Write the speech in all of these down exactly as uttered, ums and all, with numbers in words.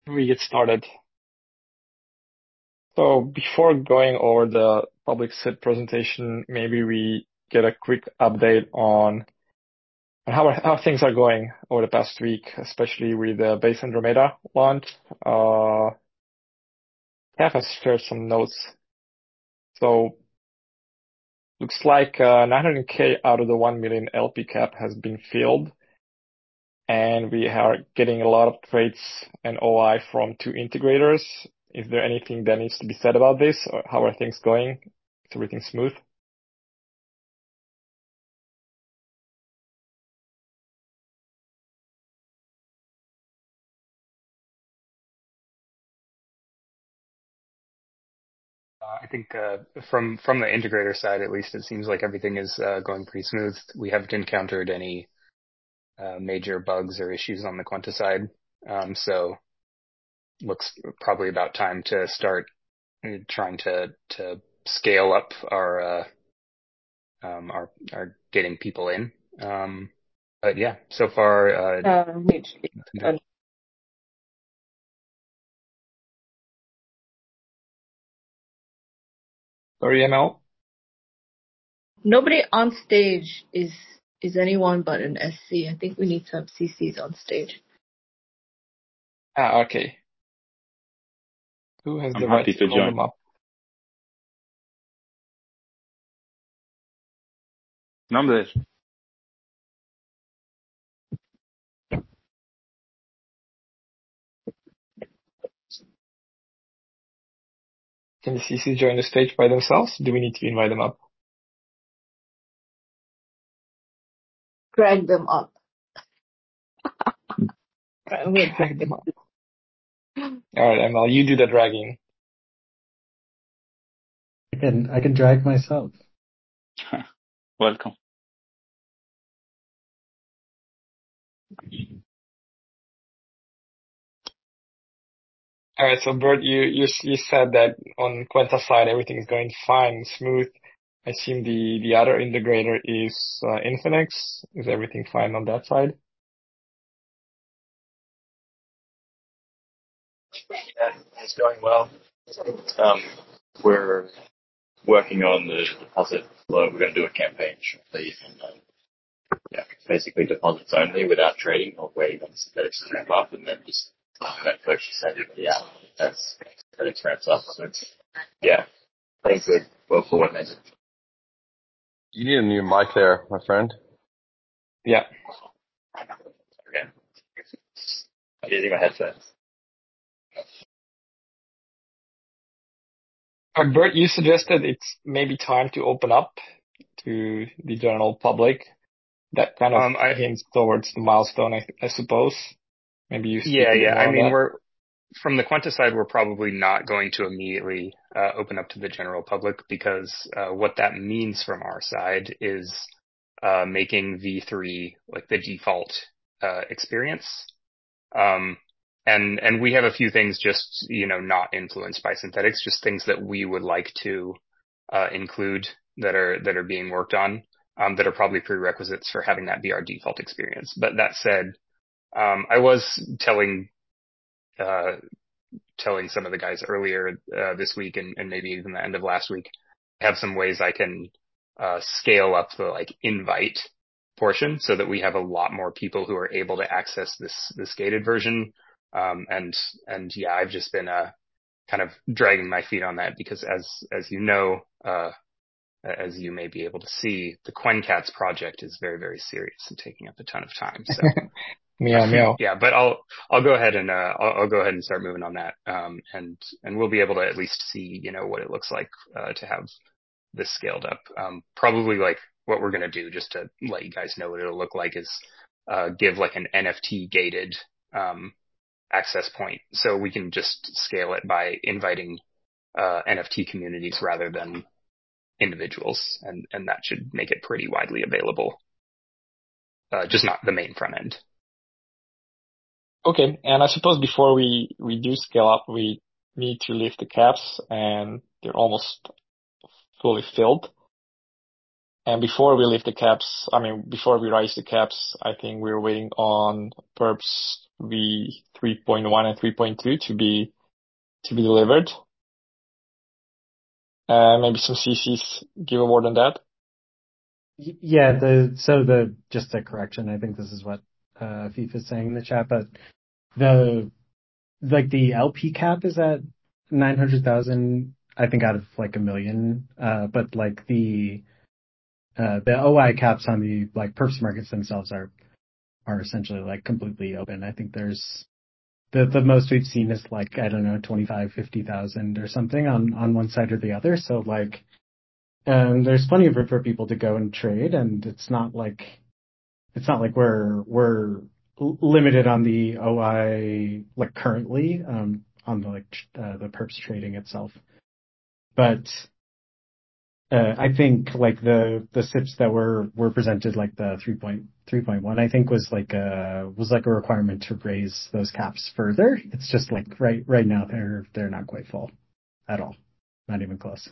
We get started. So before going over the public S I D presentation, maybe we get a quick update on how how things are going over the past week, especially with the Base Andromeda launch. Uh, Kev has shared some notes. So looks like uh, nine hundred K out of the one million L P cap has been filled, and we are getting a lot of trades and O I from two integrators. Is there anything that needs to be said about this, or how are things going? Is everything smooth? Uh, I think uh, from from the integrator side, at least, it seems like everything is uh, going pretty smooth. We haven't encountered any uh, major bugs or issues on the Quanta side, um, so looks probably about time to start trying to to scale up our uh, um, our our getting people in. Um, but yeah, so far, uh, Uh, Mitch, nothing bad. Sorry, M L? nobody on stage is is anyone but an S C. I think we need some C Cs on stage. Ah, okay. Who has I'm the happy rights to to call join. them up? Numbers. Can the C Cs join the stage by themselves? Do we need to invite them up? Drag them up. We'll Drag them up. All right, M L, you do the dragging. I can I can drag myself. Welcome. All right, so Bert, you you you said that on Quenta side everything is going fine, smooth. I assume the the other integrator is uh, Infinix. Is everything fine on that side? Yeah, it's going well. Um, we're working on the deposit flow. We're going to do a campaign shortly, and um, yeah, basically deposits only without trading or waiting on synthetics to ramp up, and then just that purchase it. Yeah, as synthetics ramps up. So it's yeah, things good, well coordinated. You need a new mic there, my friend. Yeah. Okay, I'm using my headphones. Uh, Bert, you suggested it's maybe time to open up to the general public. That kind of Um, I hints towards the milestone, I, I suppose. Maybe you speak yeah a bit yeah. more I on mean, that. we're from the Quanta side, we're probably not going to immediately uh, open up to the general public because uh, what that means from our side is uh, making V three like the default uh, experience. Um, and and we have a few things just you know not influenced by synthetics, just things that we would like to uh, include that are that are being worked on um, that are probably prerequisites for having that be our default experience. But that said, um, I was telling uh, telling some of the guys earlier uh, this week and, and maybe even the end of last week, I have some ways I can uh, scale up the like invite portion so that we have a lot more people who are able to access this this gated version. Um, and and yeah, I've just been uh, kind of dragging my feet on that because as as you know, uh, as you may be able to see, the QuenCats project is very very serious and taking up a ton of time. So. Meow, meow. Yeah, but I'll I'll go ahead and uh, I'll, I'll go ahead and start moving on that, um, and and we'll be able to at least see you know what it looks like uh, to have this scaled up. Um, probably like what we're gonna do, just to let you guys know what it'll look like, is uh, give like an N F T gated um, access point, so we can just scale it by inviting uh, N F T communities rather than individuals, and and that should make it pretty widely available. Uh, just not the main front end. Okay, and I suppose before we, we do scale up, we need to lift the caps, and they're almost fully filled. And before we lift the caps, I mean, before we raise the caps, I think we're waiting on perps V three point one and three point two to be to be delivered. Uh, maybe some C Cs give a word on that. Y- Yeah, the so the just a correction. I think this is what uh, FIFA is saying in the chat, but the like the L P cap is at nine hundred thousand. I think out of like a million. Uh, but like the uh, the O I caps on the like perps markets themselves are are essentially like completely open. I think there's the the most we've seen is like I don't know twenty-five, fifty thousand or something on on one side or the other. So like um, there's plenty of room for people to go and trade, and it's not like it's not like we're we're l- limited on the O I like currently um, on the like tr- uh, the perps trading itself. But uh, I think like the the S I Ps that were were presented, like the three point three point one, I think was like a was like a requirement to raise those caps further. It's just like right right now they're they're not quite full at all, not even close.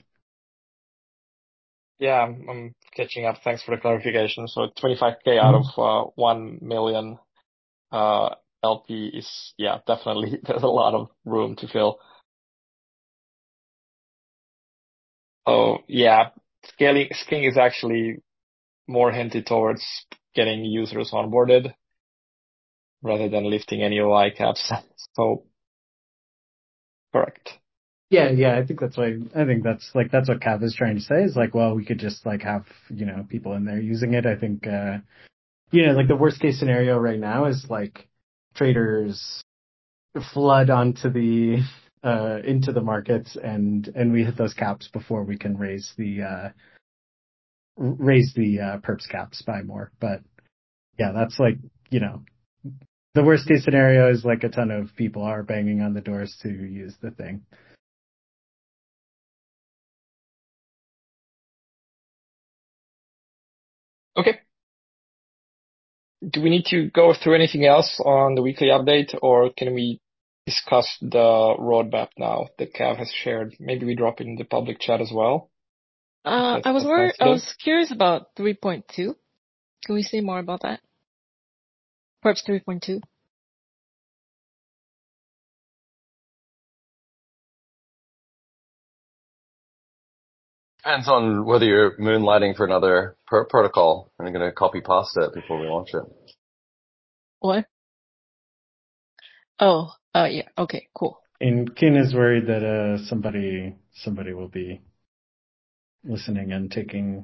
Yeah, I'm, I'm catching up. Thanks for the clarification. So twenty-five K out of Mhm. uh, one million uh, L P is, yeah, definitely there's a lot of room to fill. Oh, yeah, scaling scaling is actually more hinted towards getting users onboarded rather than lifting any O I caps. So correct. Yeah, yeah, I think that's why I think that's like that's what Cav is trying to say is like, well, we could just like have, you know, people in there using it. I think uh you know, like the worst case scenario right now is like traders flood onto the uh into the markets and and we hit those caps before we can raise the uh raise the uh perps caps by more. But yeah, that's like, you know, the worst case scenario is like a ton of people are banging on the doors to use the thing. Okay. Do we need to go through anything else on the weekly update, or can we discuss the roadmap now that Cav has shared? Maybe we drop it in the public chat as well. Uh, That's, I was that more, sounds I good. was curious about three point two. Can we say more about that? Perhaps three point two. Depends on whether you're moonlighting for another per- protocol and you're going to copy pasta it before we launch it. What? Oh, uh, yeah. Okay, cool. And Kin is worried that uh somebody somebody will be listening and taking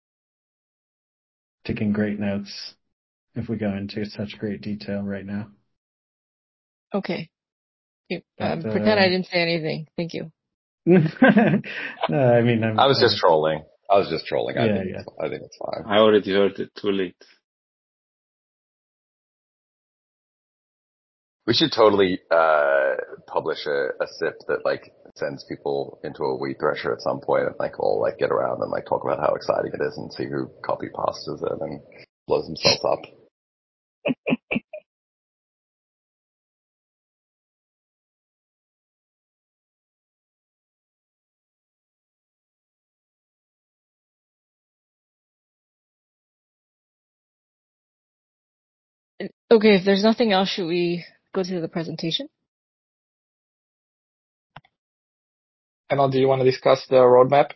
taking great notes if we go into such great detail right now. Okay. You, But um, pretend I uh didn't say anything. Thank you. no, I mean I I'm was just uh, trolling. I was just trolling. I yeah, think yeah. it's, I think it's fine. I already heard it too late. We should totally uh publish a, a S I P that like sends people into a wheat thresher at some point and like all like get around and like talk about how exciting it is and see who copy pastas it and blows themselves up. Okay, if there's nothing else, should we go to the presentation? Emma, do you want to discuss the roadmap?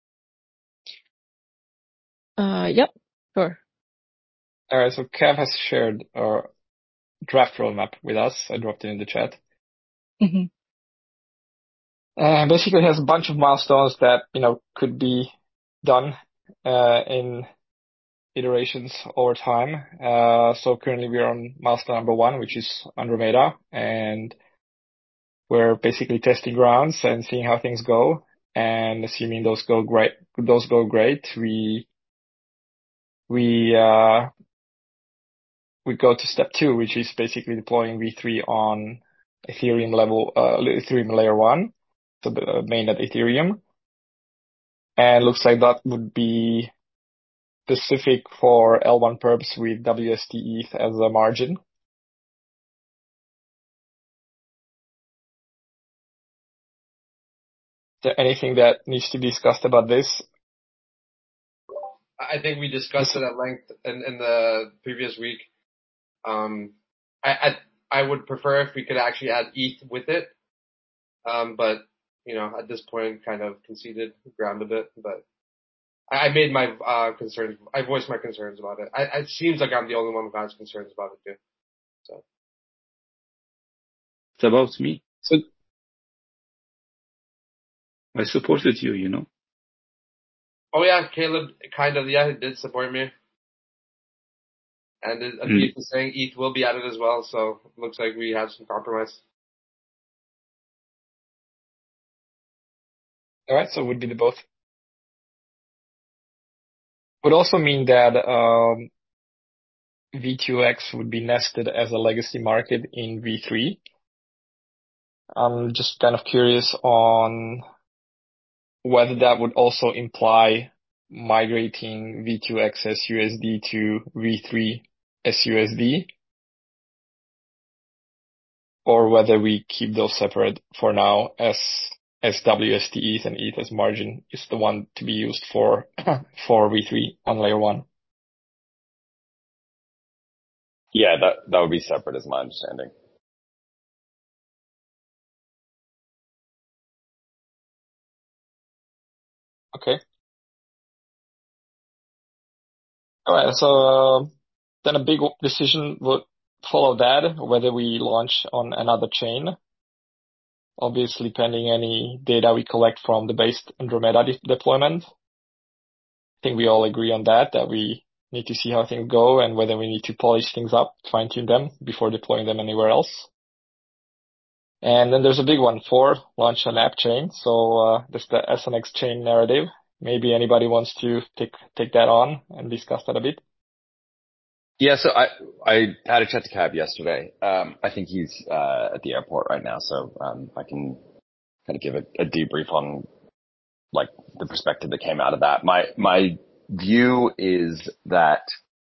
Uh, yep. Sure. All right, so Cav has shared our draft roadmap with us. I dropped it in the chat. Mm-hmm. Uh, basically, it has a bunch of milestones that, you know, could be done uh, in iterations over time. Uh, so currently we're on milestone number one, which is Andromeda, and we're basically testing grounds and seeing how things go. And assuming those go great, those go great, we we uh, we go to step two, which is basically deploying V three on Ethereum level, uh, Ethereum layer one, so the mainnet Ethereum. And looks like that would be specific for L one perps with W S T E T H as a margin. Is there anything that needs to be discussed about this? I think we discussed it at length in, in the previous week. Um, I, I I would prefer if we could actually add E T H with it. Um, but, you know, at this point kind of conceded ground a bit, but I, I made my, uh, concerns, I voiced my concerns about it. I, it seems like I'm the only one who has concerns about it too. So. It's about me. So, I supported you, you know. Oh yeah, Caleb kind of, yeah, he did support me. And Afif Mm. is saying E T H will be added as well, so it looks like we have some compromise. all right, so it would be the both. Would also mean that um, V two X would be nested as a legacy market in V three. I'm just kind of curious on whether that would also imply migrating V two X S U S D to V three S U S D, or whether we keep those separate for now as as W S T E T H and E T H as margin is the one to be used for for V three on layer one. Yeah, that that would be separate, is my understanding. Okay. All right. So uh, then a big decision would follow that, whether we launch on another chain. Obviously, pending any data we collect from the based Andromeda de- deployment. I think we all agree on that, that we need to see how things go and whether we need to polish things up, fine tune them before deploying them anywhere else. And then there's a big one for launch an app chain. So uh, there's the S N X chain narrative. Maybe anybody wants to take take that on and discuss that a bit. Yeah, so I I had a chat to Cab yesterday. Um, I think he's uh, at the airport right now, so um, I can kind of give a, a debrief on like the perspective that came out of that. My my view is that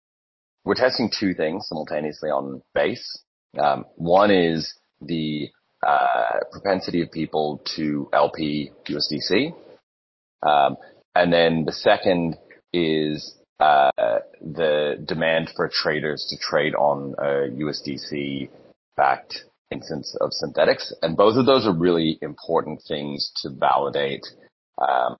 we're testing two things simultaneously on Base. Um, one is the uh, propensity of people to L P U S D C, um, and then the second is uh, the demand for traders to trade on a U S D C-backed instance of Synthetix. And both of those are really important things to validate um,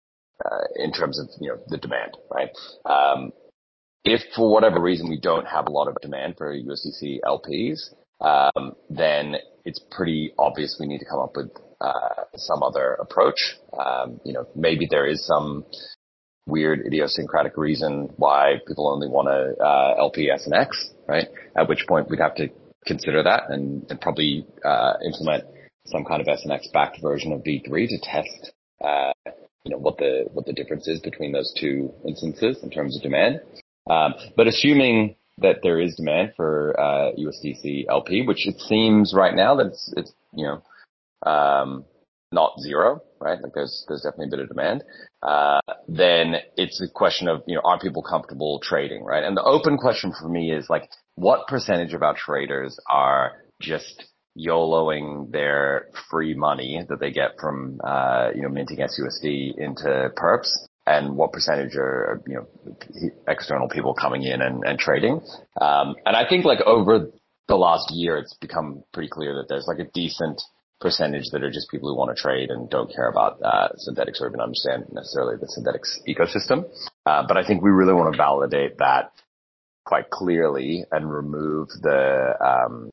uh, in terms of, you know, the demand, right? Um, if for whatever reason we don't have a lot of demand for U S D C L Ps, um, then it's pretty obvious we need to come up with uh, some other approach. Um, you know, maybe there is some weird idiosyncratic reason why people only want to uh, L P S N X, right? At which point we'd have to consider that and, and probably uh, implement some kind of S N X-backed version of V three to test, uh, you know, what the what the difference is between those two instances in terms of demand. Um, but assuming that there is demand for uh, U S D C L P, which it seems right now that it's, it's you know, um, not zero, right? Like there's there's definitely a bit of demand. Uh, then it's a question of, you know, are people comfortable trading, right? And the open question for me is like, what percentage of our traders are just YOLOing their free money that they get from, uh, you know, minting S U S D into perps? And what percentage are, you know, external people coming in and, and trading? Um, and I think like over the last year, it's become pretty clear that there's like a decent percentage that are just people who want to trade and don't care about uh, Synthetix or even understand necessarily the Synthetix ecosystem. Uh, but I think we really want to validate that quite clearly and remove the um,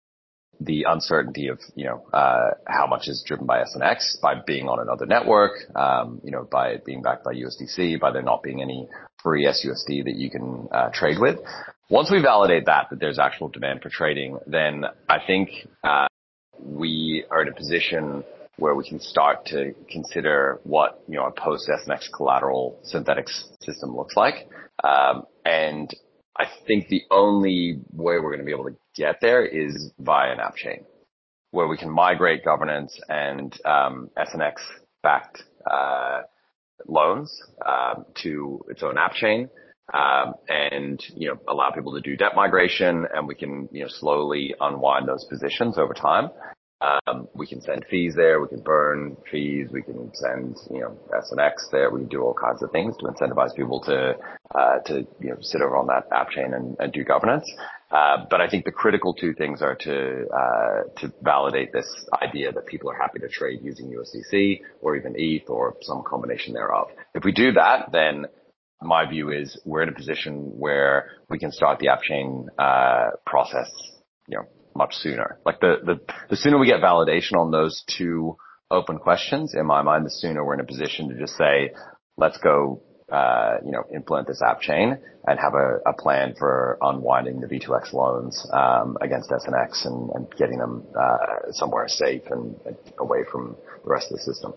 the uncertainty of, you know, uh, how much is driven by S N X, by being on another network, um, you know, by it being backed by U S D C, by there not being any free S U S D that you can uh, trade with. Once we validate that, that there's actual demand for trading, then I think uh, we are in a position where we can start to consider what, you know, a post-S N X collateral Synthetix system looks like. Um, and I think the only way we're going to be able to get there is via an app chain, where we can migrate governance and um, S N X-backed uh, loans um, to its own app chain, um, and, you know, allow people to do debt migration, and we can, you know, slowly unwind those positions over time. Um, we can send fees there, we can burn fees, we can send, you know, S N X there, we can do all kinds of things to incentivize people to, uh, to, you know, sit over on that app chain and, and do governance. Uh, but I think the critical two things are to, uh, to validate this idea that people are happy to trade using U S D C or even E T H or some combination thereof. If we do that, then my view is we're in a position where we can start the app chain, uh, process, you know, much sooner. Like the, the, the sooner we get validation on those two open questions, in my mind, the sooner we're in a position to just say, let's go, uh, you know, implement this app chain and have a, a plan for unwinding the V two X loans, um, against S N X and, and getting them, uh, somewhere safe and, and away from the rest of the system.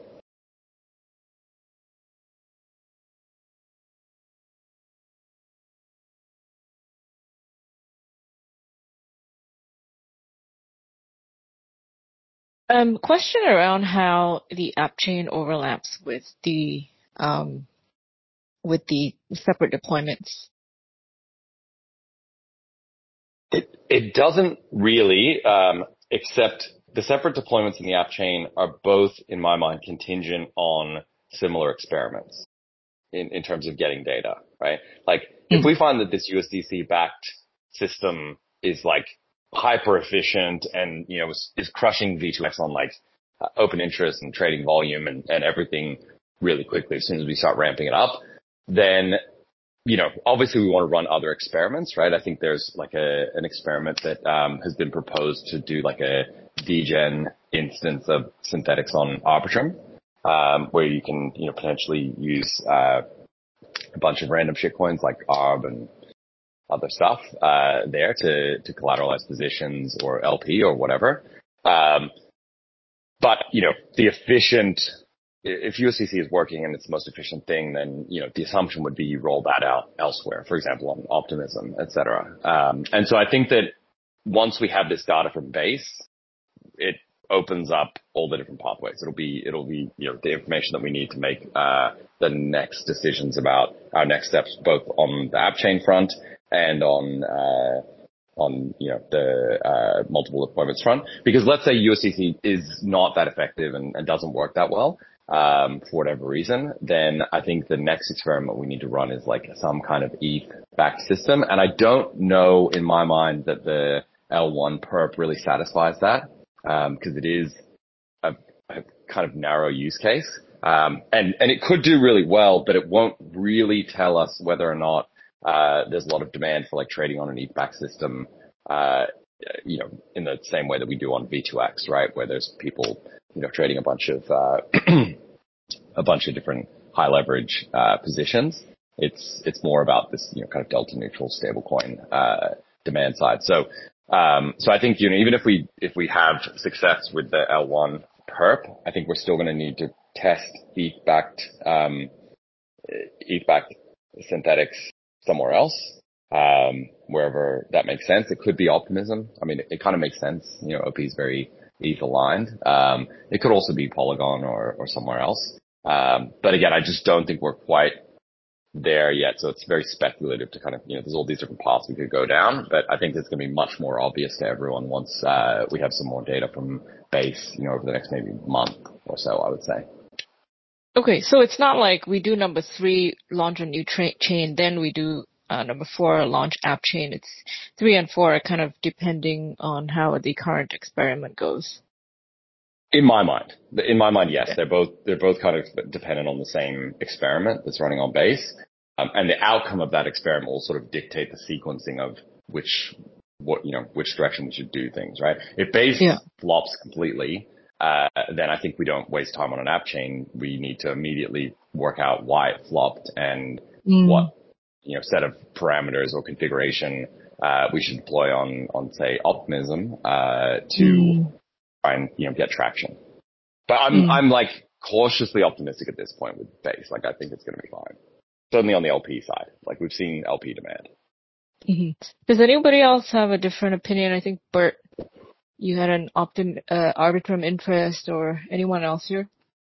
Um, question around how the app chain overlaps with the um, with the separate deployments. It it doesn't really, um, except the separate deployments in the app chain are both, in my mind, contingent on similar experiments in, in terms of getting data, right? Like, if we find that this U S D C-backed system is like hyper efficient and, you know, is, is crushing V two X on like uh, open interest and trading volume and, and everything really quickly as soon as we start ramping it up, then, you know, obviously we want to run other experiments, right? I think there's like a, an experiment that, um, has been proposed to do like a degen instance of synthetics on Arbitrum, um, where you can, you know, potentially use, uh, a bunch of random shitcoins like A R B and other stuff, uh, there to, to collateralize positions or L P or whatever. Um, but, you know, the efficient, if U S D C is working and it's the most efficient thing, then, you know, the assumption would be you roll that out elsewhere, for example, on Optimism, et cetera. Um, and so I think that once we have this data from Base, it opens up all the different pathways. It'll be, it'll be, you know, the information that we need to make, uh, the next decisions about our next steps, both on the app chain front and on, uh, on, you know, the, uh, multiple deployments front. Because let's say U S D C is not that effective and, and doesn't work that well, um, for whatever reason, then I think the next experiment we need to run is like some kind of E T H-backed system. And I don't know in my mind that the L one perp really satisfies that. Um, cause it is a, a kind of narrow use case. Um, and, and it could do really well, but it won't really tell us whether or not, uh, there's a lot of demand for like trading on an E T H-backed system, uh, you know, in the same way that we do on V two X, right? Where there's people, you know, trading a bunch of, uh, a bunch of different high leverage, uh, positions. It's, it's more about this, you know, kind of delta neutral stablecoin, uh, demand side. So, Um, so I think, you know, even if we, if we have success with the L one perp, I think we're still going to need to test E T H-backed, um, E T H-backed synthetics somewhere else, um, wherever that makes sense. It could be Optimism. I mean, it, it kind of makes sense. You know, O P is very E T H aligned. Um, it could also be Polygon or, or somewhere else. Um, but again, I just don't think we're quite there yet. So it's very speculative to kind of, you know, there's all these different paths we could go down, but I think it's going to be much more obvious to everyone once, uh, we have some more data from Base, you know, over the next maybe month or so, I would say. Okay, so it's not like we do number three, launch a new tra- chain, then we do uh, number four, launch app chain. It's three and four are kind of depending on how the current experiment goes. In my mind, in my mind, yes, they're both, they're both kind of dependent on the same experiment that's running on Base. Um, and the outcome of that experiment will sort of dictate the sequencing of which, what, you know, which direction we should do things, right? If Base yeah. flops completely, uh, then I think we don't waste time on an app chain. We need to immediately work out why it flopped and mm. what, you know, set of parameters or configuration, uh, we should deploy on, on, say, Optimism, uh, to, mm. and, you know, get traction. But I'm, mm. I'm like cautiously optimistic at this point with Base. Like, I think it's going to be fine. Certainly on the L P side. Like, we've seen L P demand. Mm-hmm. Does anybody else have a different opinion? I think, Bert, you had an optim, uh, Arbitrum interest, or anyone else here?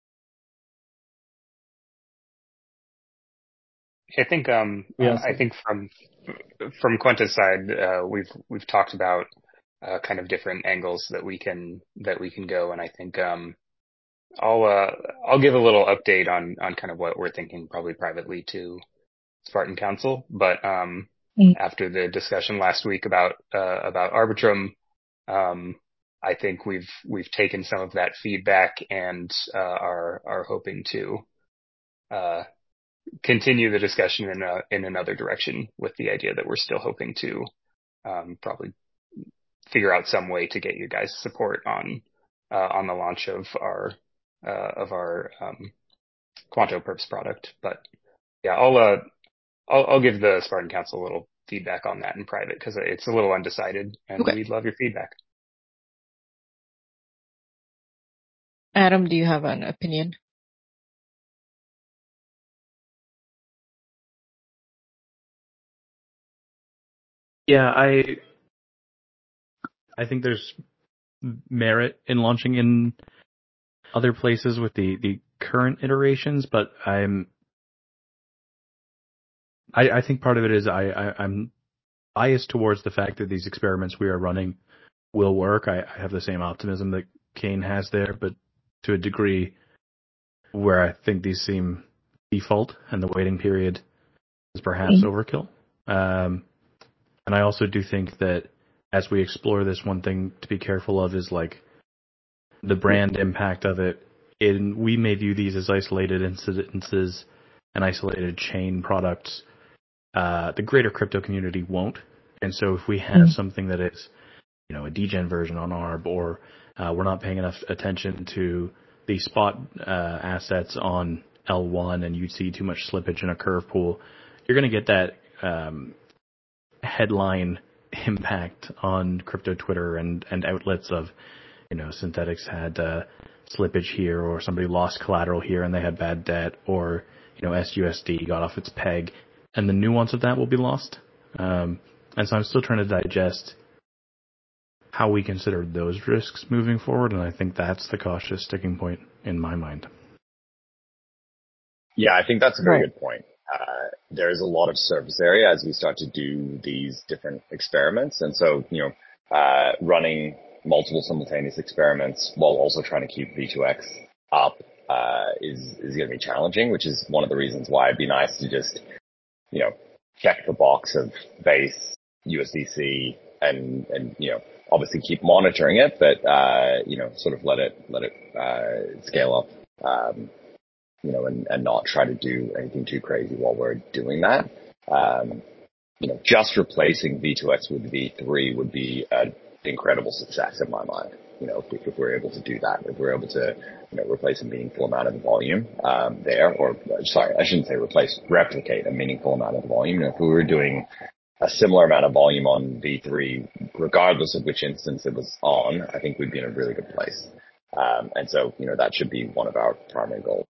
I think, um, yes. uh, I think from, from Quenta's side, uh, we've, we've talked about, uh, kind of different angles that we can, that we can go. And I think, um, I'll, uh, I'll give a little update on, on kind of what we're thinking probably privately to Spartan Council. But, um, Mm. after the discussion last week about uh, about Arbitrum. Um, I think we've we've taken some of that feedback and uh, are are hoping to uh, continue the discussion in a, in another direction, with the idea that we're still hoping to um, probably figure out some way to get you guys support on uh, on the launch of our uh, of our um, Quanto Perps product. But yeah, I'll uh, I'll, I'll give the Spartan Council a little feedback on that in private, because it's a little undecided, and Okay. we'd love your feedback. Adam, do you have an opinion? Yeah, I I think there's merit in launching in other places with the, the current iterations, but I'm I, I think part of it is I, I, I'm biased towards the fact that these experiments we are running will work. I, I have the same optimism that Kane has there, but to a degree where I think these seem default and the waiting period is perhaps Mm. overkill. Um, and I also do think that as we explore this, one thing to be careful of is like the brand impact of it. In, we may view these as isolated incidences and isolated chain products. Uh, the greater crypto community won't. And so if we have Mm. something that is, you know, a degen version on Arb, or uh, we're not paying enough attention to the spot uh, assets on L one, and you see too much slippage in a curve pool, you're going to get that um, headline impact on crypto Twitter and, and outlets of, you know, Synthetix had uh, slippage here, or somebody lost collateral here and they had bad debt, or, you know, S U S D got off its peg, and the nuance of that will be lost. Um, and so I'm still trying to digest how we consider those risks moving forward, and I think that's the cautious sticking point in my mind. Yeah, I think that's a very Right. good point. Uh, there is a lot of surface area as we start to do these different experiments. And so, you know, uh, running multiple simultaneous experiments while also trying to keep V two X up, uh, is, is going to be challenging, which is one of the reasons why it'd be nice to just, you know, check the box of base U S D C and, and, you know, obviously keep monitoring it, but, uh, you know, sort of let it, let it, uh, scale up, um, you know, and, and not try to do anything too crazy while we're doing that. Um, you know, just replacing V two X with V three would be an incredible success in my mind. You know, if, we, if we're able to do that, if we're able to, you know, replace a meaningful amount of the volume, um, there, or sorry, I shouldn't say replace, replicate a meaningful amount of the volume. You know, if we were doing a similar amount of volume on V three, regardless of which instance it was on, I think we'd be in a really good place. Um, and so, you know, that should be one of our primary goals.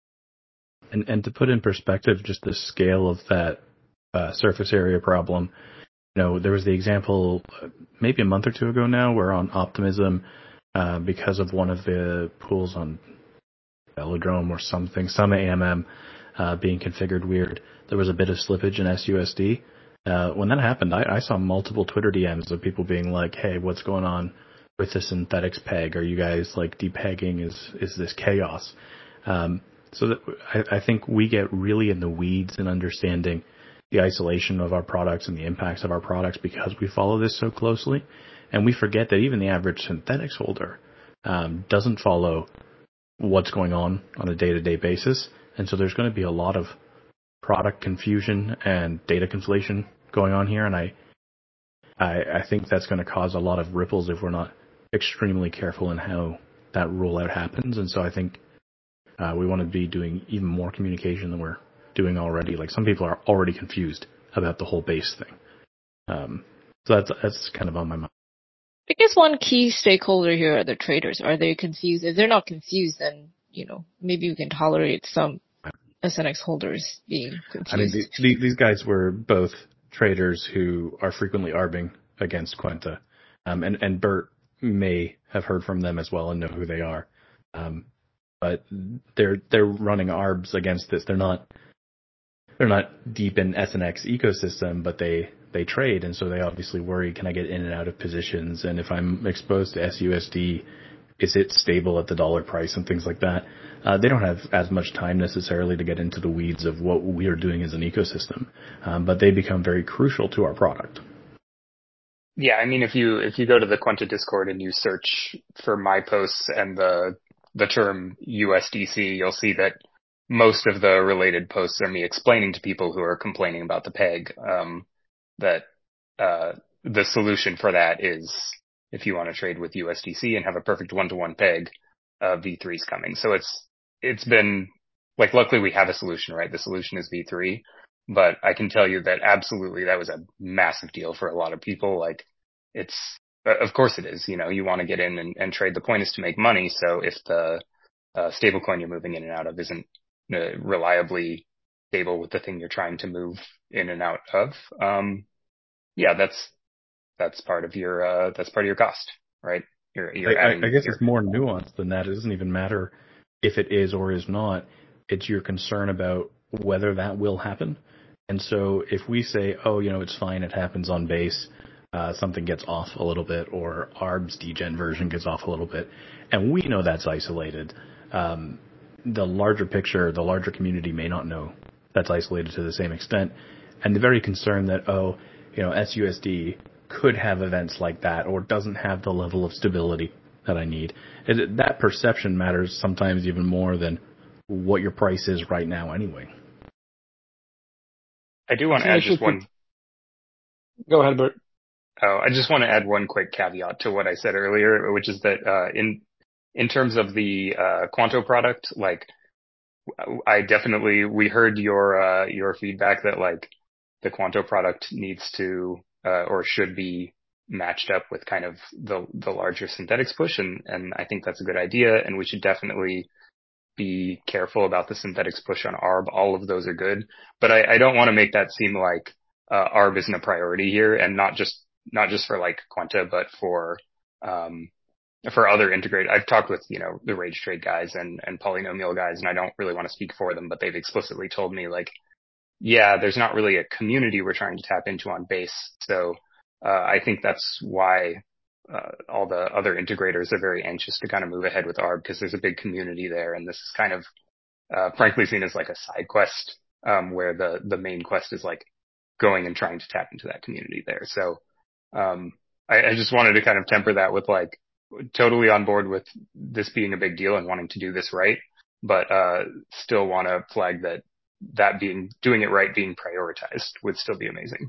And and to put in perspective just the scale of that uh, surface area problem, you know, there was the example uh, maybe a month or two ago now where on Optimism, uh, because of one of the pools on Velodrome or something, some A M M uh, being configured weird, there was a bit of slippage in S U S D. Uh, when that happened, I, I saw multiple Twitter D Ms of people being like, hey, what's going on with the Synthetix peg? Are you guys like depegging? Is, is this chaos? Um, So that I, I think we get really in the weeds in understanding the isolation of our products and the impacts of our products because we follow this so closely. And we forget that even the average Synthetix holder um, doesn't follow what's going on on a day-to-day basis. And so there's going to be a lot of product confusion and data conflation going on here. And I, I, I think that's going to cause a lot of ripples if we're not extremely careful in how that rollout happens. And so I think Uh, we want to be doing even more communication than we're doing already. Like some people are already confused about the whole base thing. Um, so that's that's kind of on my mind. I guess one key stakeholder here are the traders. Are they confused? If they're not confused, then, you know, maybe we can tolerate some S N X holders being confused. I mean, the, the, these guys were both traders who are frequently arbing against Quanta. Um, and, and Bert may have heard from them as well and know who they are. Um, but they're they're running arbs against this. They're not they're not deep in S N X ecosystem, but they they trade, and so they obviously worry: can I get in and out of positions? And if I'm exposed to S U S D is it stable at the dollar price and things like that. Uh, they don't have as much time necessarily to get into the weeds of what we are doing as an ecosystem, um, but they become very crucial to our product. Yeah, I mean, if you if you go to the Quanta Discord and you search for my posts and the the term U S D C, you'll see that most of the related posts are me explaining to people who are complaining about the peg um, that uh, the solution for that is if you want to trade with U S D C and have a perfect one-to-one peg, uh, V three is coming. So it's it's been like, luckily we have a solution, right? The solution is V three. But I can tell you that absolutely that was a massive deal for a lot of people. Like, it's, of course it is, you know, you want to get in and, and trade. The point is to make money. So if the uh, stablecoin you're moving in and out of isn't uh, reliably stable with the thing you're trying to move in and out of, um, yeah, that's, that's part of your, uh, that's part of your cost, right? You're, you're I, adding I guess your, it's more nuanced than that. It doesn't even matter if it is or is not. It's your concern about whether that will happen. And so if we say, oh, you know, it's fine, it happens on base, uh, something gets off a little bit, or A R B's degen version gets off a little bit, and we know that's isolated, um, the larger picture, the larger community may not know that's isolated to the same extent. And they're very concerned that, oh, you know, S U S D could have events like that, or doesn't have the level of stability that I need. It, that perception matters sometimes even more than what your price is right now anyway. I do want to Yeah, add just one. Go ahead, Bert. Oh, I just want to add one quick caveat to what I said earlier, which is that uh, in in terms of the uh, Quanto product, like I definitely we heard your uh, your feedback that like the Quanto product needs to uh, or should be matched up with kind of the the larger synthetics push, and and I think that's a good idea, and we should definitely be careful about the synthetics push on A R B. All of those are good, but I, I don't want to make that seem like uh, A R B isn't a priority here, and not just not just for like Quanta, but for um, for other integrated. I've talked with you know the Rage Trade guys and and Polynomial guys, and I don't really want to speak for them, but they've explicitly told me like, yeah, there's not really a community we're trying to tap into on base, so uh, I think that's why. Uh, all the other integrators are very anxious to kind of move ahead with A R B because there's a big community there, and this is kind of, uh, frankly seen as like a side quest, um, where the, the main quest is like going and trying to tap into that community there. So, um, I, I just wanted to kind of temper that with like totally on board with this being a big deal and wanting to do this right, but, uh, still want to flag that that being, doing it right, being prioritized would still be amazing.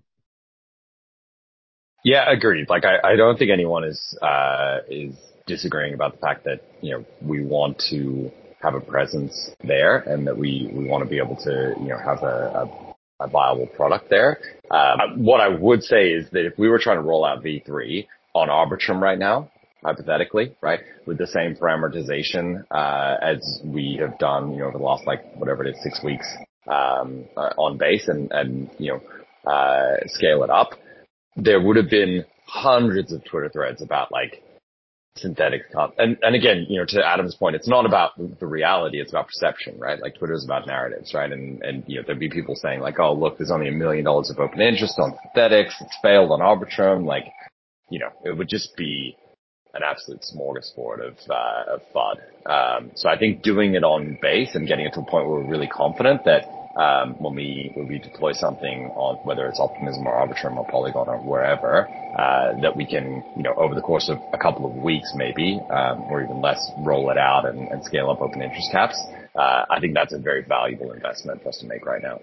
Yeah, agreed. Like, I, I don't think anyone is, uh, is disagreeing about the fact that, you know, we want to have a presence there and that we, we want to be able to, you know, have a, a, a viable product there. Um, what I would say is that if we were trying to roll out V three on Arbitrum right now, hypothetically, right, with the same parameterization, uh, as we have done, you know, over the last, like, whatever it is, six weeks, um, uh, on base and, and, you know, uh, scale it up, there would have been hundreds of Twitter threads about like synthetic comp. And, and again, you know, to Adam's point, it's not about the reality. It's about perception, right? Like Twitter is about narratives, right? And, and, you know, there'd be people saying like, oh, look, there's only a million dollars of open interest on synthetics. It's failed on Arbitrum. Like, you know, it would just be an absolute smorgasbord of, uh, of F U D. Um, so I think doing it on base and getting it to a point where we're really confident that Um, when we, when we deploy something on, whether it's Optimism or Arbitrum or Polygon or wherever, uh, that we can, you know, over the course of a couple of weeks maybe, um, or even less, roll it out and, and scale up open interest caps. Uh, I think that's a very valuable investment for us to make right now.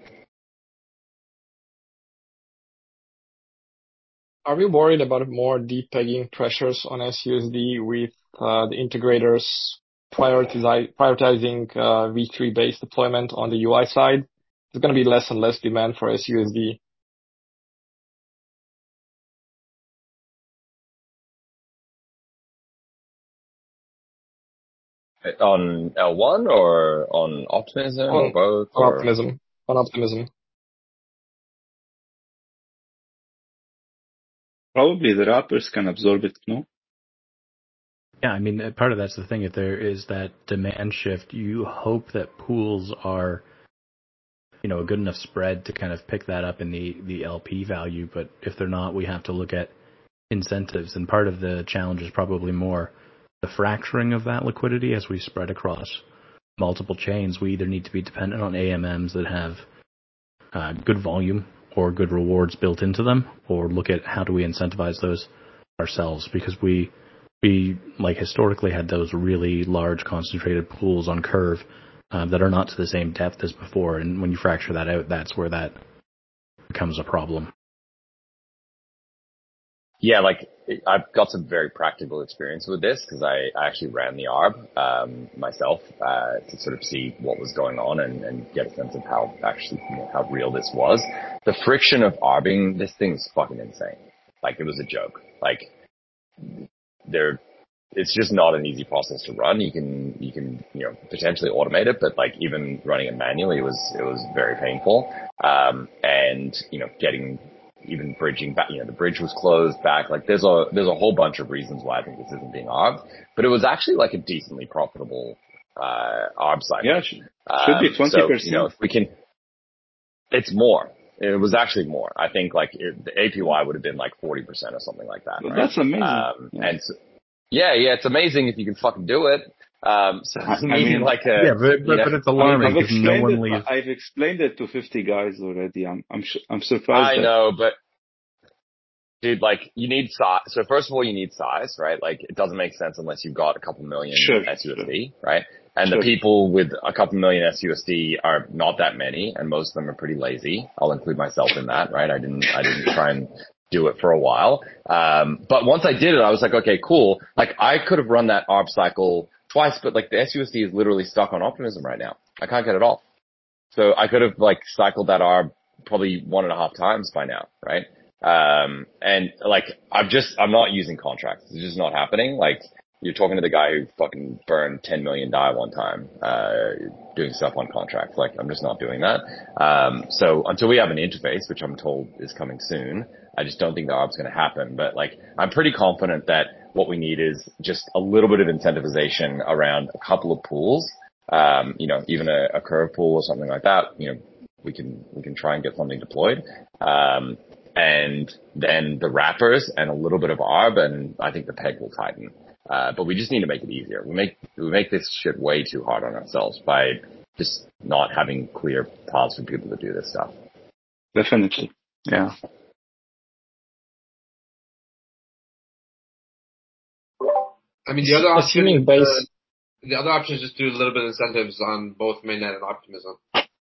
Are we worried about more deep pegging pressures on S U S D with, uh, the integrators prioritizi- prioritizing, uh, V three based deployment on the U I side? There's going to be less and less demand for S U S D. On L one or on Optimism on, or both? On or? Optimism. On Optimism. Probably the wrappers can absorb it, no? Yeah, I mean, part of that's the thing. If there is that demand shift, you hope that pools are, you know, a good enough spread to kind of pick that up in the, the L P value. But if they're not, we have to look at incentives. And part of the challenge is probably more the fracturing of that liquidity as we spread across multiple chains. We either need to be dependent on A M Ms that have uh, good volume or good rewards built into them, or look at how do we incentivize those ourselves, because we we like historically had those really large concentrated pools on Curve uh, that are not to the same depth as before, and when you fracture that out, that's where that becomes a problem. Yeah, like I've got some very practical experience with this because I, I actually ran the A R B um, myself uh, to sort of see what was going on and, and get a sense of how actually, you know, how real this was. The friction of ARBing this thing is fucking insane. Like, it was a joke. Like, there, it's just not an easy process to run. You can you can you know potentially automate it, but like even running it manually was it was very painful. Um, and you know getting even bridging back, you know, the bridge was closed back. Like there's a, there's a whole bunch of reasons why I think this isn't being A R B'd, but it was actually like a decently profitable, uh, A R B cycle. Yeah, it should, should be twenty percent. Um, so, you know, if we can, it's more. It was actually more. I think like it, the A P Y would have been like forty percent or something like that. Well, right? That's amazing. Um, yeah. and so, yeah, yeah, it's amazing if you can fucking do it. Um, so I you mean, need like a, yeah, but, but, but it's alarming because no one it, leaves. I've explained it to fifty guys already. I'm, I'm, I'm surprised. I that, know, but dude, like, you need size. So first of all, you need size, right? Like, it doesn't make sense unless you've got a couple million sure, S U S D, sure. right? And sure. the people with a couple million S U S D are not that many, and most of them are pretty lazy. I'll include myself in that, right? I didn't, I didn't try and do it for a while. Um, but once I did it, I was like, okay, cool. Like, I could have run that A R B cycle twice, but like the S U S D is literally stuck on Optimism right now. I can't get it off. So I could have like cycled that A R B probably one and a half times by now, right? Um, and like, I'm just, I'm not using contracts. It's just not happening. Like, you're talking to the guy who fucking burned ten million D A I one time, uh, doing stuff on contracts. Like, I'm just not doing that. Um, so until we have an interface, which I'm told is coming soon, I just don't think the A R B's going to happen. But like, I'm pretty confident that what we need is just a little bit of incentivization around a couple of pools. Um, you know, even a, a curve pool or something like that, you know, we can, we can try and get something deployed. Um, and then the wrappers and a little bit of A R B, and I think the peg will tighten. Uh, but we just need to make it easier. We make, we make this shit way too hard on ourselves by just not having clear paths for people to do this stuff. Definitely. Yeah. I mean, the other option, Assuming base, uh, the other option is just do a little bit of incentives on both mainnet and Optimism.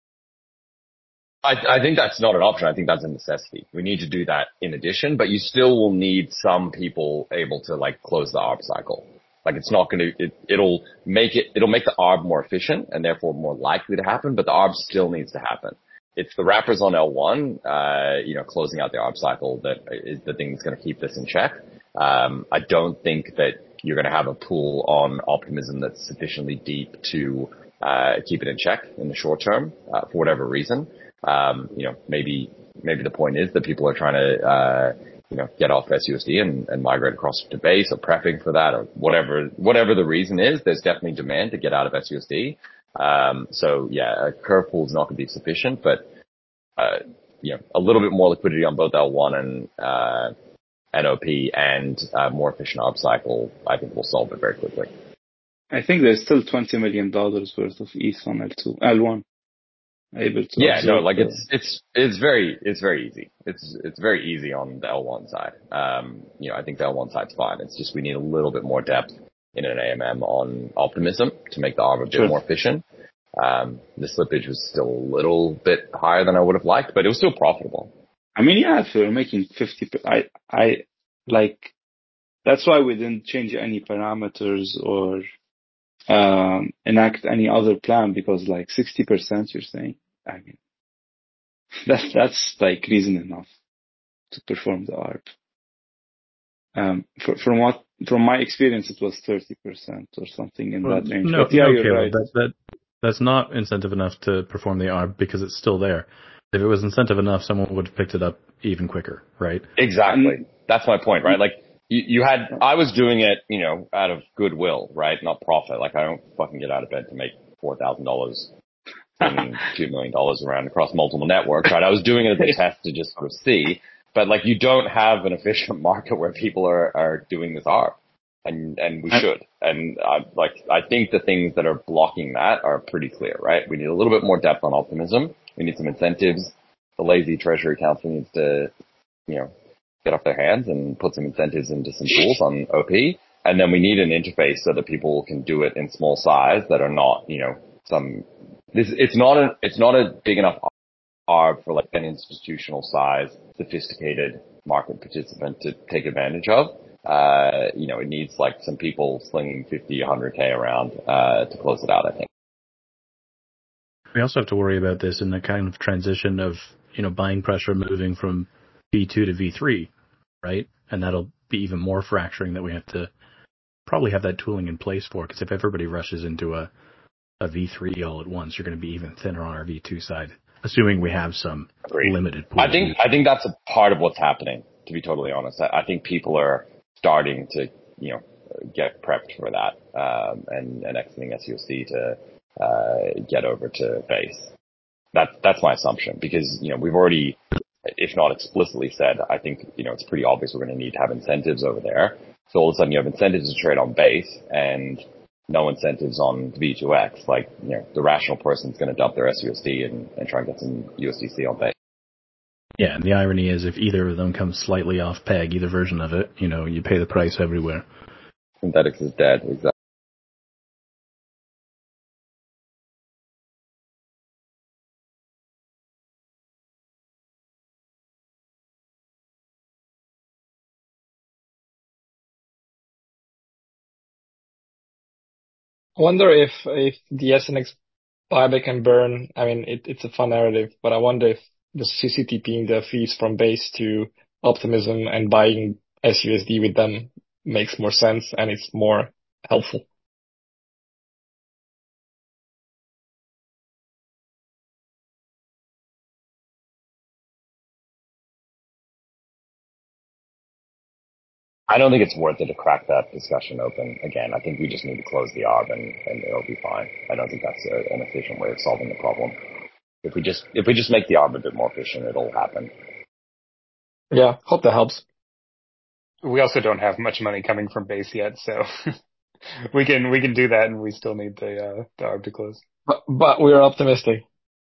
I, I think that's not an option. I think that's a necessity. We need to do that in addition, but you still will need some people able to like close the A R B cycle. Like it's not going to, it, it'll make it, it'll make the A R B more efficient and therefore more likely to happen, but the A R B still needs to happen. It's the wrappers on L one, uh, you know, closing out the A R B cycle that is the thing that's going to keep this in check. Um, I don't think that you're going to have a pool on Optimism that's sufficiently deep to, uh, keep it in check in the short term, uh, for whatever reason. Um, you know, maybe, maybe the point is that people are trying to, uh, you know, get off S U S D and, and migrate across to base or prepping for that or whatever, whatever the reason is. There's definitely demand to get out of S U S D. Um, so yeah, a curve pool is not going to be sufficient, but, uh, you know, a little bit more liquidity on both L one and, uh, N O P and, uh, more efficient A R B cycle, I think will solve it very quickly. I think there's still twenty million dollars worth of E T H on L two, L one. Able to yeah, no, like the, it's, it's, it's very, it's very easy. It's, it's very easy on the L one side. Um, you know, I think the L one side's fine. It's just we need a little bit more depth in an A M M on Optimism to make the A R B a bit sure. more efficient. Um, the slippage was still a little bit higher than I would have liked, but it was still profitable. I mean, yeah, if you're making fifty, I, I, like, that's why we didn't change any parameters or, um, enact any other plan because like sixty percent you're saying, I mean, that's, that's like reason enough to perform the A R B. Um, for, from what, from my experience, it was thirty percent or something in Well, that range. no, but yeah, no, you're Caleb, right. that, that, that's not incentive enough to perform the A R B because it's still there. If it was incentive enough, someone would have picked it up even quicker, right? Exactly. And, that's my point, right? Like you, you had, I was doing it, you know, out of goodwill, right? Not profit. Like I don't fucking get out of bed to make four thousand dollars and two million dollars around across multiple networks, right? I was doing it as a test to just sort of see, but like you don't have an efficient market where people are, are doing this A R B. And, and we I- should. And I, like, I think the things that are blocking that are pretty clear, right? We need a little bit more depth on optimism. We need some incentives. The lazy Treasury Council needs to, you know, get off their hands and put some incentives into some tools on O P. And then we need an interface so that people can do it in small size that are not, you know, some, this, it's not a, it's not a big enough arb for like an institutional size, sophisticated market participant to take advantage of. Uh, you know, it needs like some people slinging fifty, one hundred K around, uh, to close it out, I think. We also have to worry about this in the kind of transition of, you know, buying pressure moving from V two to V three, right? And that'll be even more fracturing that we have to probably have that tooling in place for, because if everybody rushes into a, a V three all at once, you're going to be even thinner on our V two side, assuming we have some Agreed. limited pool. I think, I think that's a part of what's happening, to be totally honest. I, I think people are starting to, you know, get prepped for that, um, and, and exiting S U S D to, uh, get over to base. That's, that's my assumption, because, you know, we've already, if not explicitly said, I think, you know, it's pretty obvious we're going to need to have incentives over there. So all of a sudden you have incentives to trade on base and no incentives on V two X. Like, you know, the rational person's going to dump their S U S D and, and try and get some U S D C on base. Yeah, and the irony is if either of them comes slightly off peg, either version of it, you know, you pay the price everywhere. Synthetics is dead, exactly. I wonder if if the S N X buyback and burn, I mean, it, it's a fun narrative, but I wonder if the C C T P-ing the fees from base to Optimism and buying S U S D with them makes more sense and it's more helpful. I don't think it's worth it to crack that discussion open again. I think we just need to close the arb and, and it'll be fine. I don't think that's a, an efficient way of solving the problem. If we just, if we just make the arb a bit more efficient, it'll happen. Yeah, hope that helps. We also don't have much money coming from base yet, so we can we can do that, and we still need the uh, the arb to close. But, but we're optimistic.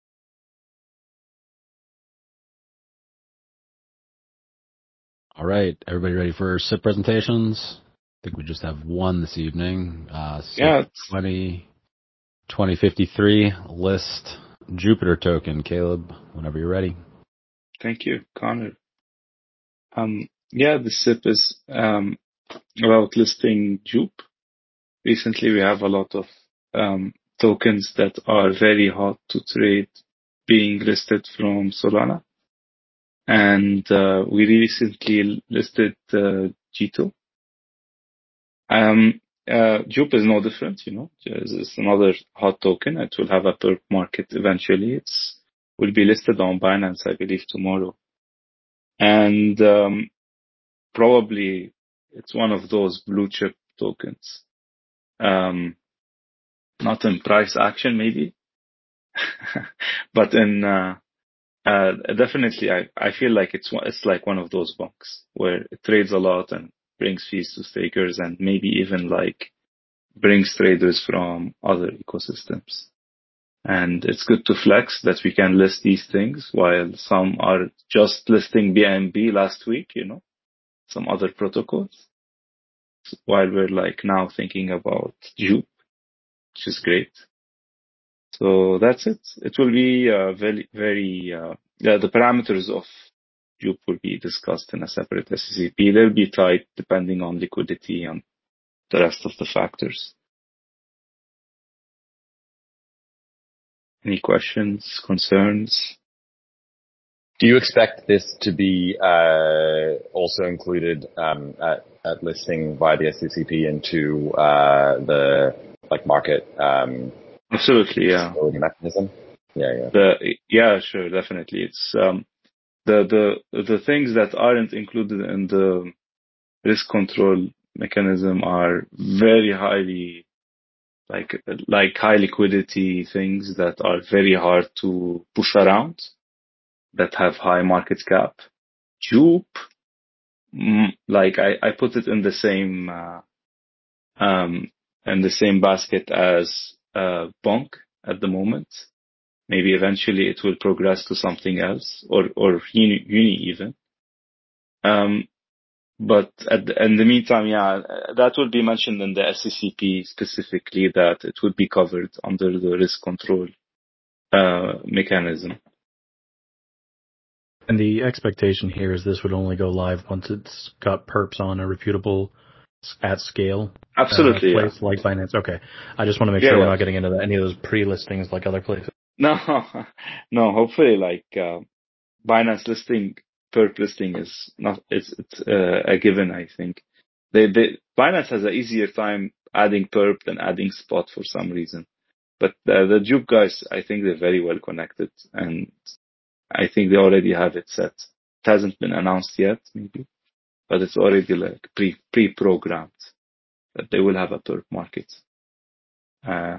All right, everybody ready for S I P presentations? I think we just have one this evening. Uh, S I P Yeah. twenty, twenty fifty-three list Jupiter token. Caleb, whenever you're ready. Thank you, Connor. Um, yeah, the S I P is um, about listing Jupe. Recently, we have a lot of um, tokens that are very hot to trade being listed from Solana. And uh, we recently listed uh, G two. Um, uh, Jupe is no different, you know. It's it's another hot token. It will have a perp market eventually. It's will be listed on Binance, I believe, tomorrow. And um, probably it's one of those blue chip tokens. Um, not in price action, maybe, but in uh, uh, definitely, I, I feel like it's one- it's like one of those bonks where it trades a lot and brings fees to stakers and maybe even like brings traders from other ecosystems. And it's good to flex that we can list these things while some are just listing B N B last week, you know, some other protocols, while we're like now thinking about Jupe, which is great. So that's it. It will be uh, very, very, uh, yeah, the parameters of Jupe will be discussed in a separate S C P. They'll be tight depending on liquidity and the rest of the factors. Any questions, concerns? Do you expect this to be uh, also included um, at, at listing via the S C C P into uh, the like market um, Absolutely, yeah. mechanism? Yeah, yeah. The, yeah, sure, definitely. It's um, the the the things that aren't included in the risk control mechanism are very highly like like high liquidity things that are very hard to push around, that have high market cap. Jupe, mm, like I, I put it in the same uh, um, in the same basket as uh, Bonk at the moment. Maybe eventually it will progress to something else, or or Uni, uni even. Um, but at the, in the meantime, yeah, that will be mentioned in the S C C P specifically, that it would be covered under the risk control uh, mechanism. And the expectation here is this would only go live once it's got perps on a reputable at scale. Absolutely, uh, place yeah. like Binance. Okay, I just want to make Yeah, sure we're yeah. not getting into the, any of those pre-listings like other places. No, no. Hopefully, like uh, Binance listing, perp listing is not. It's it's uh, a given. I think they, they Binance has an easier time adding perp than adding spot for some reason. But uh, the Juke guys, I think they're very well connected, and I think they already have it set. It hasn't been announced yet, maybe, but it's already like pre pre programmed that they will have a perp market. Uh,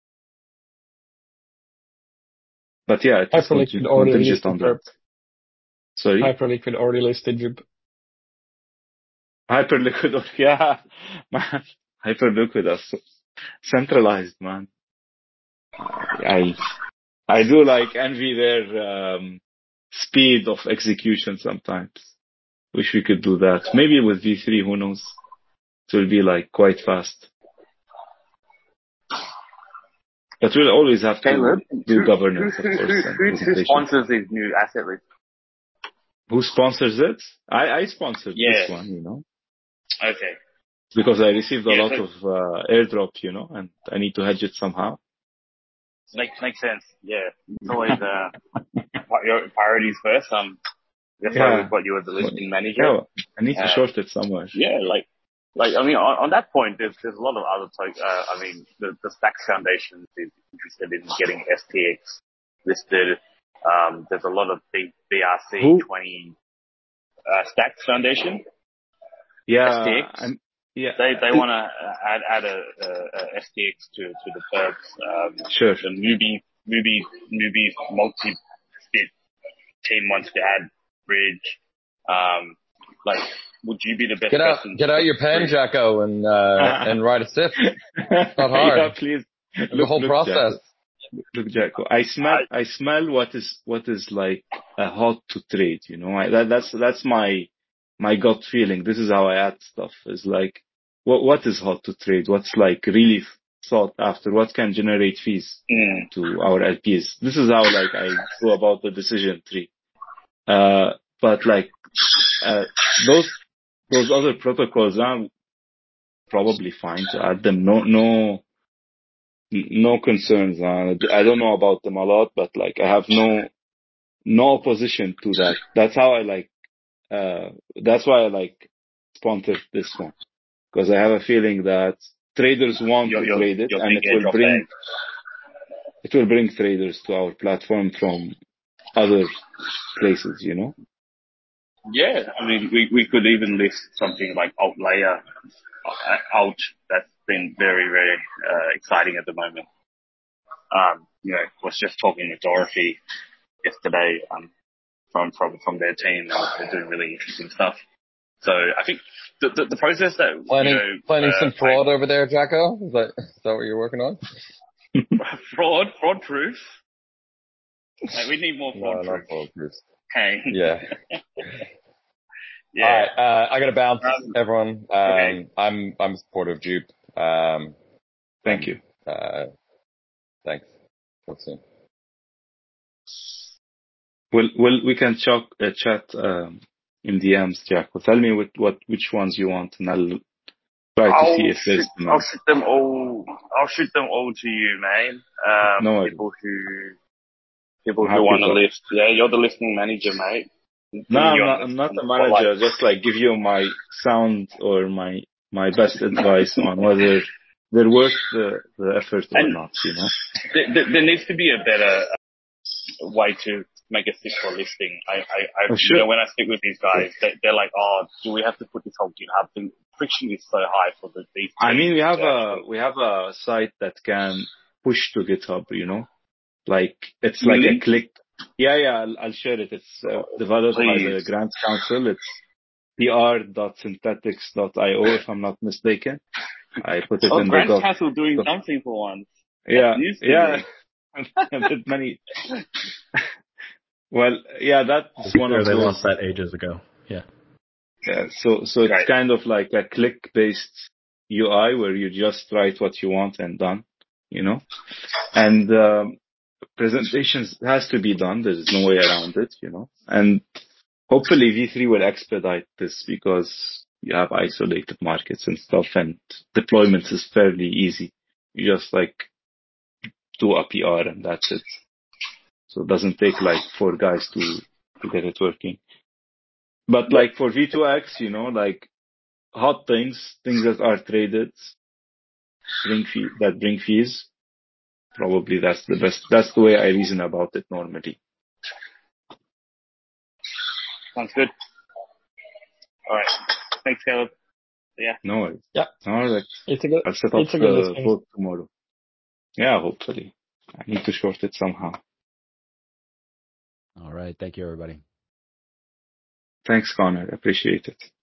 but yeah, it is Hyperliquid already contingent listed on perp. that. Sorry? Hyperliquid already listed Jib. Hyperliquid, yeah, man. Hyperliquid is so centralized, man. I I do like envy their um, speed of execution sometimes. Wish we could do that. Maybe with V three, who knows? It will be like quite fast. But we'll always have to Caleb, do who, governance, who, of who, course. who, And who, who sponsors these new asset lists? Who sponsors it? I, I sponsored Yeah. this one, you know, Okay. because I received a Yeah, lot so- of uh, airdrop, you know, and I need to hedge it somehow. Makes makes sense. Yeah, it's always uh, your priorities first. Um, that's why Yeah. we've got you as the listing manager. Yeah, I need to Uh, short it somewhere. Yeah, like, like I mean, on, on that point, there's there's a lot of other. To- uh, I mean, the the Stacks Foundation is interested in getting S T X listed. Um, there's a lot of big B R C Who? twenty uh, Stacks Foundation. Yeah, S T X. I'm, yeah. They they want to add add a, a, a S T X to to the perps. Um, Sure. The Mubi Mubi Mubi multi bit team wants to add bridge. Um, like, would you be the best Get out, person? get out your pen, Jacko, and uh, and write a S I P. It's not hard. Yeah, please. The Look, whole look, process. Jacko. Look, Jacko. I smell. I smell what is what is like uh, hot to trade. You know, I, that, that's that's my my gut feeling. This is how I add stuff. Is like what what is hot to trade? What's like really sought after? What can generate fees Mm. to our L Ps? This is how like I go about the decision tree. Uh, but like uh, those those other protocols, I'm probably fine to add them. No no no concerns. Uh, I don't know about them a lot, but like I have no no opposition to that. That's how I like. Uh, that's why I like sponsored this one, because I have a feeling that traders want You're, to you're, trade it, you're and big it will airdrop bring fan. it will bring traders to our platform from other places. You know. Yeah, I mean, we we could even list something like alt layer, uh, alt. That's been very very uh, exciting at the moment. Um, you know, was just talking with Dorothy yesterday. Um, from from from their team, and they're doing really interesting stuff. So I think the the, the process that Planning, you know, planning uh, some fraud over there, Jacko? Is that, is that what you're working on? fraud, fraud proof. Like, we need more fraud No, proof. not fraud proofs. Hey. Yeah. Yeah. All right, uh, I got to bounce, Um, everyone. Um, okay. I'm I'm supportive of Jupe. Um, Thank you. uh, thanks. Talk soon. Well, well, we can chat, uh, chat um, in D Ms, Jack. Well, tell me what, what which ones you want, and I'll try to I'll see if shoot, there's I'll demand. shoot them all. I'll shoot them all to you, man. Um, No worries. people who people I'm who happy want to to. list. Yeah, you're the listing manager, mate. No, Putting I'm you not. on I'm the, not on a the spotlight. manager. Just like give you my sound or my my best advice on whether they're worth the, the effort or And not. You know. there, there there needs to be a better uh, way to make a successful listing. I, I, I Oh, sure. you know, when I speak with these guys, they, they're like, "Oh, do we have to put this whole GitHub thing?" Friction is so high for the, these. I mean, we have to a actually- we have a site that can push to GitHub. You know, like it's like Really? a click. Yeah, yeah. I'll, I'll share it. It's uh, developed by the Please. Grants Council. It's p r dot synthetics dot i o if I'm not mistaken. I put it Oh, in the Grant doc. Castle doing doc- something for once. Yeah, That's news to yeah. me. I did many. Well, yeah, that's one Or of they those. launched that ages ago. Yeah. Yeah, so so it's Right. kind of like a click-based U I where you just write what you want and done, you know. And um, presentations has to be done. There's no way around it, you know. And hopefully V three will expedite this because you have isolated markets and stuff, and deployment is fairly easy. You just like do a P R and that's it. So it doesn't take like four guys to to get it working. But like for V two X, you know, like hot things, things that are traded, bring fee, that bring fees. Probably that's the best. That's the way I reason about it normally. Sounds good. All right. Thanks, Caleb. Yeah. No worries. Yeah. All right. It's a good, I'll set up it's a good the listing. vote tomorrow. Yeah, hopefully. I need to short it somehow. All right. Thank you, everybody. Thanks, Connor. Appreciate it.